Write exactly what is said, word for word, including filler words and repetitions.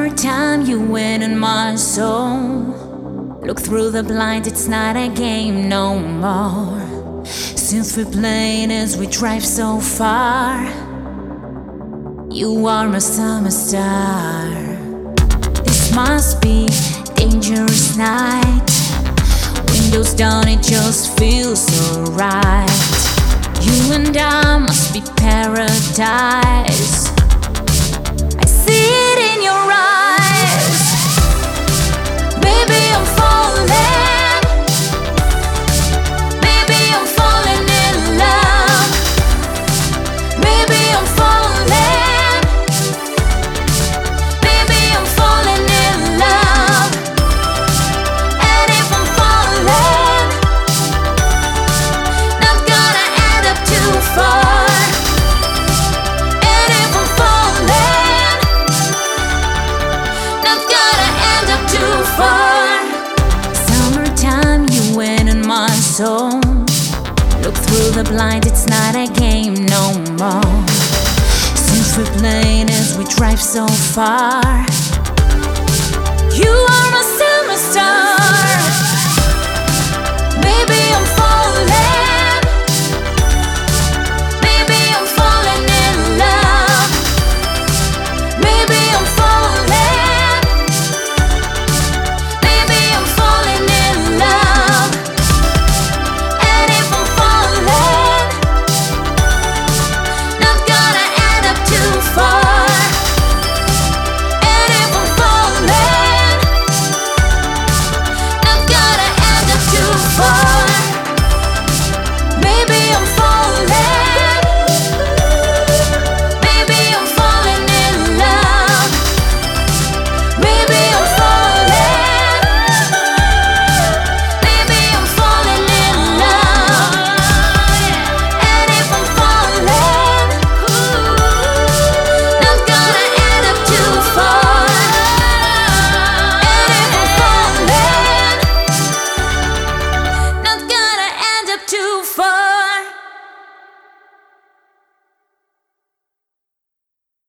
Summertime, you win in my soul. Look through the blind, it's not a game no more. Since we're playing as we drive so far, you are my summer star. This must be dangerous night. Windows down, it just feels so right. You and I must be paradise. I see it in your eyes. Baby, I'm falling. Baby, I'm falling in love. Baby, I'm falling. Baby, I'm falling in love. And if I'm falling, not gonna end up too far. And if I'm falling, not gonna end up too far. Summertime, you win in my soul. Look through the blind, it's not a game no more. Since we're playing as we drive so far, you are my summer star. Baby, I'm falling.